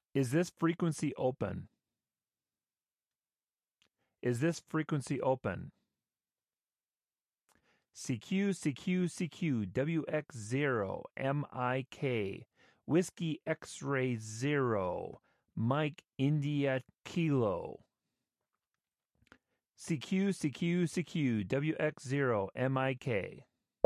Is this frequency open? Is this frequency open? CQ, CQ, CQ, WX0, MIK, Whiskey X-Ray 0, Mike India Kilo. CQ, CQ, CQ, WX0, MIK.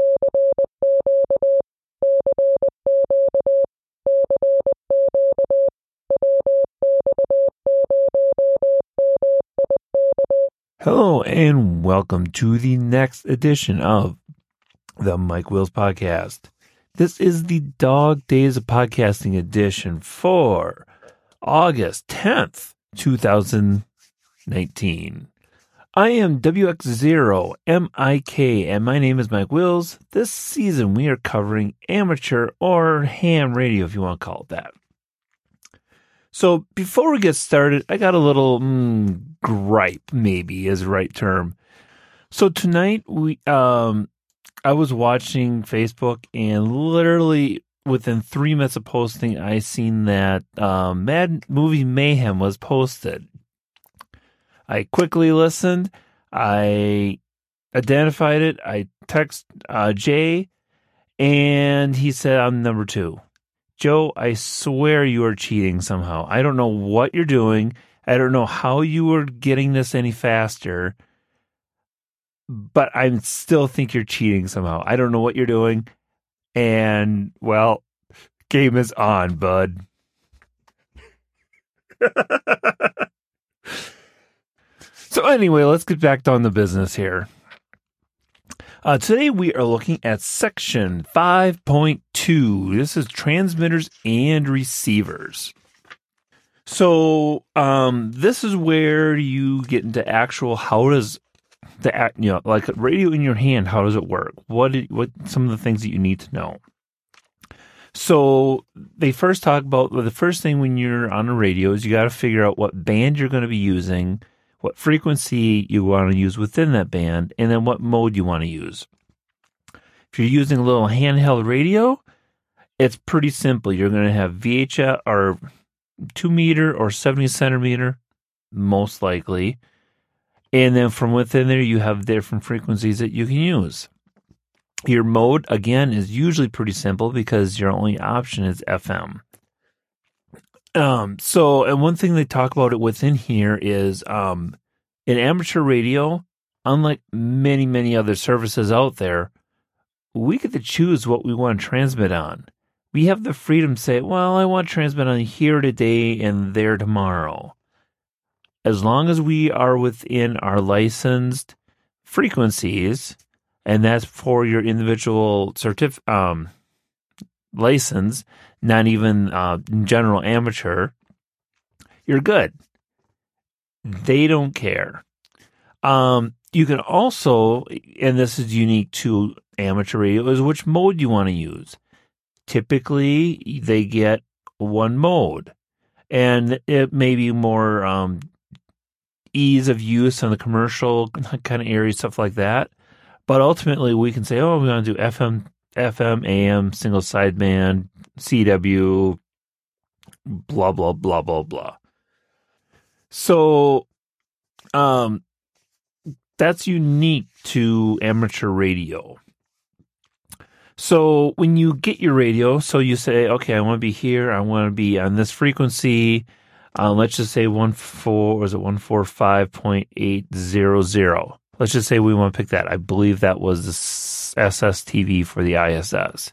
Hello and welcome to the next edition of the Mike Wills Podcast. This is the Dog Days of Podcasting edition for August 10th, 2019. I am WX0MIK and my name is Mike Wills. This season we are covering amateur or ham radio, if you want to call it that. So before we get started, I got a little gripe, maybe is the right term. So tonight I was watching Facebook and literally within 3 minutes of posting, I seen that Mad Movie Mayhem was posted. I quickly listened. I identified it. I text Jay, and he said I'm number 2. Joe, I swear you are cheating somehow. I don't know what you're doing. I don't know how you are getting this any faster, but I still think you're cheating somehow. I don't know what you're doing. And, well, game is on, bud. So anyway, let's get back down to business here. Today we are looking at section 5.2. This is transmitters and receivers. So this is where you get into actual how does the like radio in your hand, how does it work? What some of the things that you need to know. So they first talk about the first thing when you're on a radio is you got to figure out what band you're going to be using, what frequency you want to use within that band, and then what mode you want to use. If you're using a little handheld radio, it's pretty simple. You're going to have VHF or 2 meter or 70 centimeter, most likely. And then from within there, you have different frequencies that you can use. Your mode, again, is usually pretty simple because your only option is FM. And one thing they talk about it within here is in amateur radio, unlike many, many other services out there, we get to choose what we want to transmit on. We have the freedom to say, well, I want to transmit on here today and there tomorrow. As long as we are within our licensed frequencies, and that's for your individual license, not even general amateur, you're good. They don't care. You can also, and this is unique to amateur radio, is which mode you want to use. Typically, they get one mode, and it may be more ease of use on the commercial kind of area, stuff like that. But ultimately, we can say, oh, we want to do FM, AM, single sideband, CW, blah, blah, blah, blah, blah. So that's unique to amateur radio. So when you get your radio, so you say, okay, I want to be here. I want to be on this frequency. Let's just say 145.800. Let's just say we want to pick that. I believe that was the SSTV for the ISS.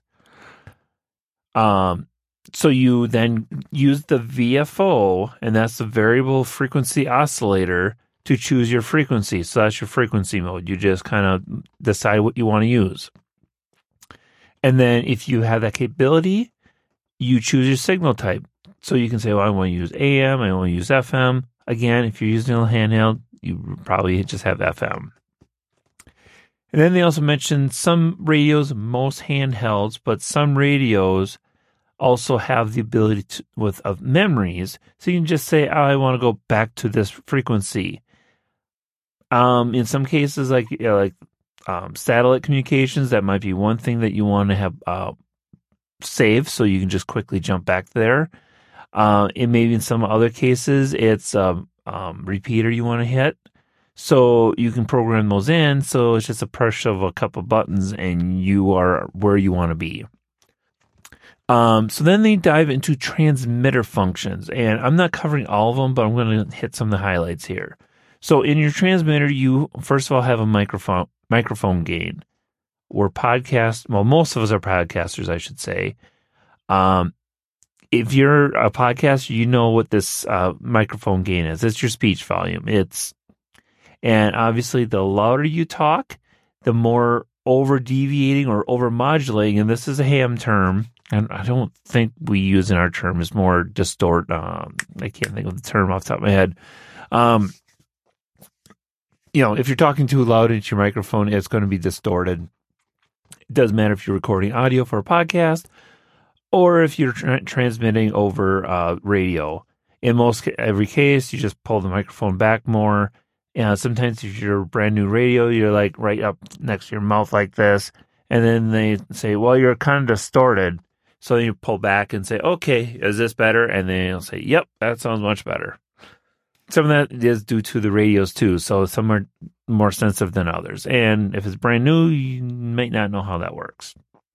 So you then use the VFO, and that's the variable frequency oscillator, to choose your frequency. So that's your frequency mode. You just kind of decide what you want to use. And then if you have that capability, you choose your signal type. So you can say, well, I want to use AM, I want to use FM. Again, if you're using a handheld, you probably just have FM. And then they also mentioned some radios, most handhelds, but some radios also have the ability of memories. So you can just say, oh, I want to go back to this frequency. In some cases, like satellite communications, that might be one thing that you want to have saved, so you can just quickly jump back there. It maybe in some other cases, it's a repeater you want to hit. So you can program those in. So it's just a push of a couple buttons and you are where you want to be. So then they dive into transmitter functions, and I'm not covering all of them, but I'm going to hit some of the highlights here. So in your transmitter, you first of all have a microphone gain. Most of us are podcasters, I should say. If you're a podcaster, you know what this microphone gain is. It's your speech volume. And obviously, the louder you talk, the more over deviating or over modulating, and this is a ham term, and I don't think we use in our term, is more distort. I can't think of the term off the top of my head. If you're talking too loud into your microphone, it's going to be distorted. It doesn't matter if you're recording audio for a podcast or if you're transmitting over radio. In every case, you just pull the microphone back more. Sometimes if you're a brand new radio, you're like right up next to your mouth like this. And then they say, well, you're kind of distorted. So you pull back and say, okay, is this better? And then you'll say, yep, that sounds much better. Some of that is due to the radios too. So some are more sensitive than others. And if it's brand new, you might not know how that works.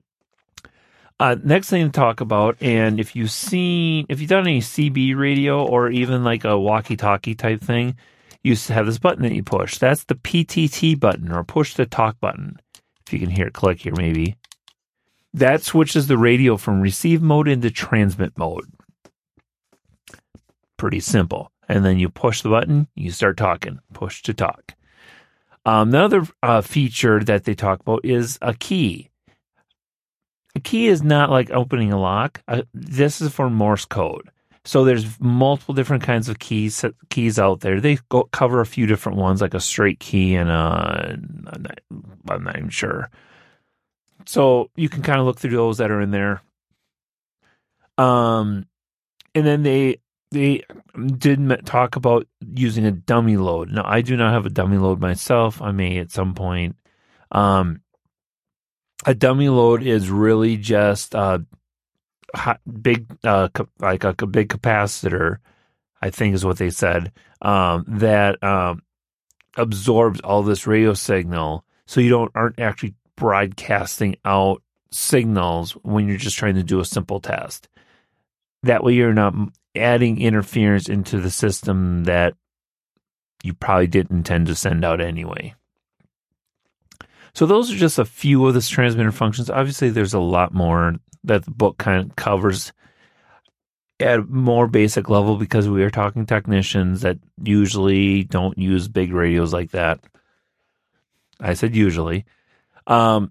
Next thing to talk about, and if you've done any CB radio or even like a walkie-talkie type thing, you have this button that you push. That's the PTT button, or push to talk button. If you can hear it click here, maybe. That switches the radio from receive mode into transmit mode. Pretty simple. And then you push the button, you start talking. Push to talk. Another feature that they talk about is a key. A key is not like opening a lock. This is for Morse code. So there's multiple different kinds of keys out there. They cover a few different ones, like a straight key and I'm not even sure. So you can kind of look through those that are in there. And then they did talk about using a dummy load. Now, I do not have a dummy load myself. I may at some point. A dummy load is really just big, like a big capacitor, I think is what they said, that absorbs all this radio signal, so you aren't actually broadcasting out signals when you're just trying to do a simple test. That way, you're not adding interference into the system that you probably didn't intend to send out anyway. So those are just a few of the transmitter functions. Obviously, there's a lot more that the book kind of covers at a more basic level because we are talking technicians that usually don't use big radios like that. I said usually. Then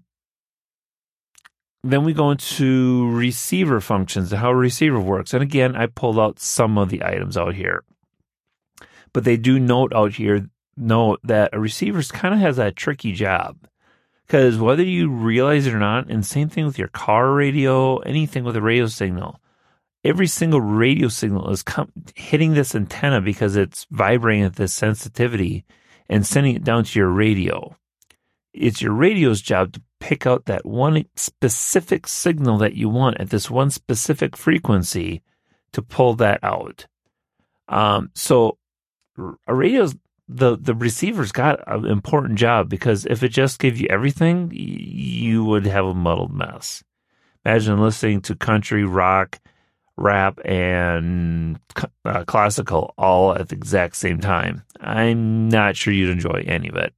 we go into receiver functions and how a receiver works. And again, I pulled out some of the items out here. But they do note that a receiver kind of has a tricky job. Because whether you realize it or not, and same thing with your car radio, anything with a radio signal, every single radio signal is hitting this antenna because it's vibrating at this sensitivity and sending it down to your radio. It's your radio's job to pick out that one specific signal that you want at this one specific frequency to pull that out. So a radio's the receiver's got an important job, because if it just gave you everything, you would have a muddled mess. Imagine listening to country, rock, rap, and classical all at the exact same time. I'm not sure you'd enjoy any of it.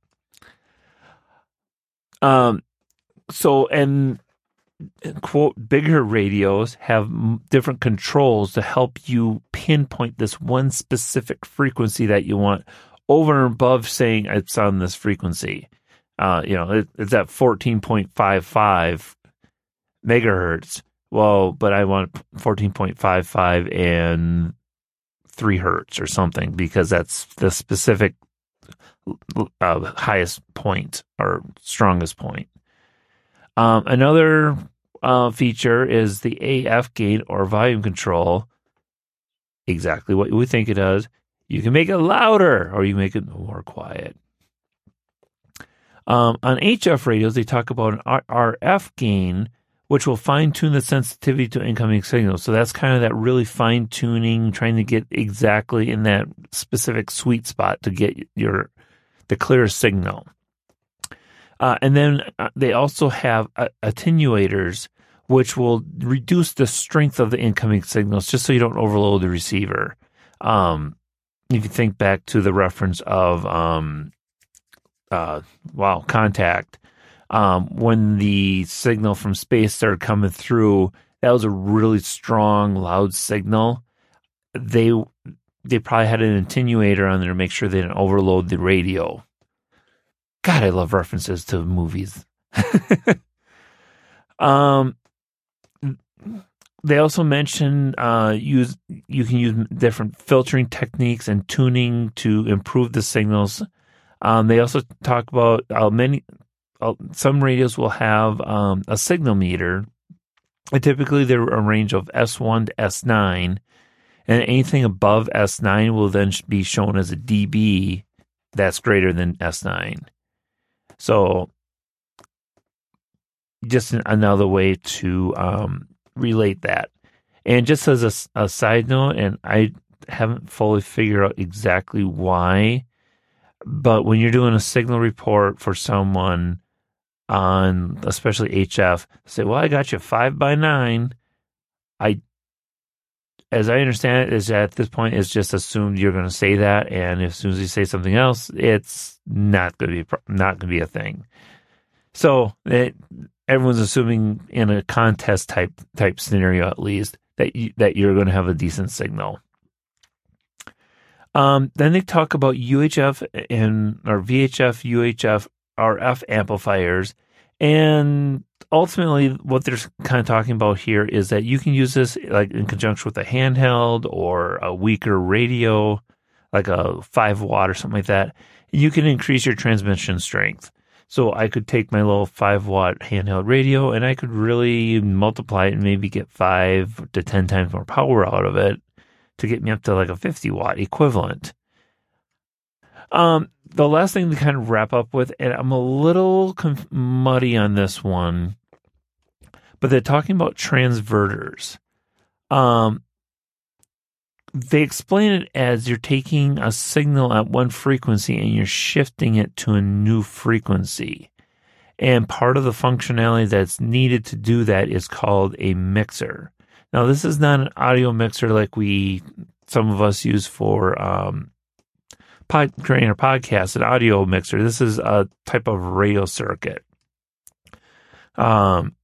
And quote, bigger radios have different controls to help you pinpoint this one specific frequency that you want, over and above saying it's on this frequency. It's at 14.55 megahertz. Well, but I want 14.55 and 3 hertz or something, because that's the specific highest point or strongest point. Another feature is the AF gain or volume control. Exactly what we think it does. You can make it louder or you make it more quiet. On HF radios, they talk about an RF gain, which will fine-tune the sensitivity to incoming signals. So that's kind of that really fine-tuning, trying to get exactly in that specific sweet spot to get the clearest signal. And then they also have attenuators, which will reduce the strength of the incoming signals just so you don't overload the receiver. If you think back to the reference of Contact, when the signal from space started coming through, that was a really strong, loud signal. They probably had an attenuator on there to make sure they didn't overload the radio. God, I love references to movies. They also mention you can use different filtering techniques and tuning to improve the signals. They also talk about some radios will have a signal meter. And typically, they're a range of S1 to S9, and anything above S9 will then be shown as a dB that's greater than S9. So, just another way to relate that. And just as a side note, and I haven't fully figured out exactly why, but when you're doing a signal report for someone on especially HF, say, well, I got you 5x9. As I understand it, is at this point, it's just assumed you're going to say that, and as soon as you say something else, it's not going to be a thing. So everyone's assuming in a contest type scenario, at least, that you're going to have a decent signal. Then they talk about UHF or VHF, UHF, RF amplifiers, and ultimately what they're kind of talking about here is that you can use this like in conjunction with a handheld or a weaker radio, like a 5 watt or something like that. You can increase your transmission strength. So I could take my little 5 watt handheld radio and I could really multiply it and maybe get 5 to 10 times more power out of it to get me up to like a 50 watt equivalent. The last thing to kind of wrap up with, and I'm a little muddy on this one, but they're talking about transverters. They explain it as you're taking a signal at one frequency and you're shifting it to a new frequency. And part of the functionality that's needed to do that is called a mixer. Now, this is not an audio mixer like some of us use for creating a podcast, an audio mixer. This is a type of radio circuit. I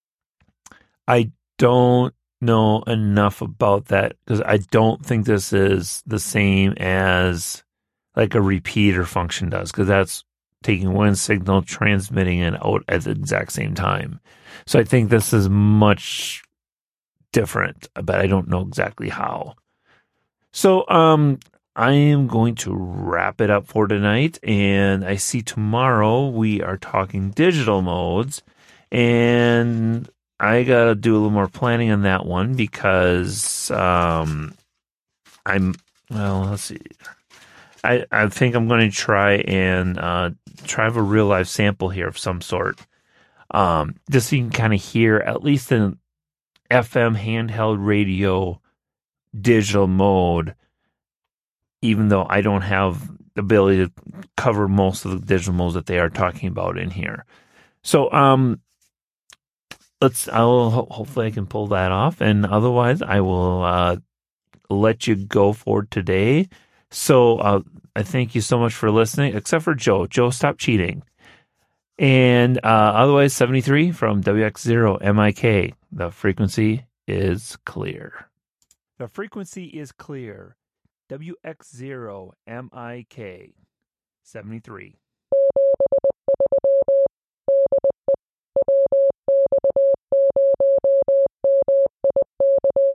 don't know enough about that because I don't think this is the same as like a repeater function does, because that's taking one signal, transmitting it out at the exact same time. So I think this is much different, but I don't know exactly how. So I am going to wrap it up for tonight, and I see tomorrow we are talking digital modes, and I got to do a little more planning on that one because let's see. I think I'm going to try a real life sample here of some sort. Just so you can kind of hear at least an FM handheld radio digital mode, even though I don't have the ability to cover most of the digital modes that they are talking about in here. So, hopefully I can pull that off, and otherwise I will let you go for today. So I thank you so much for listening, except for Joe. Joe, stop cheating. And otherwise, 73 from WX0MIK. The frequency is clear. The frequency is clear. WX0MIK 73.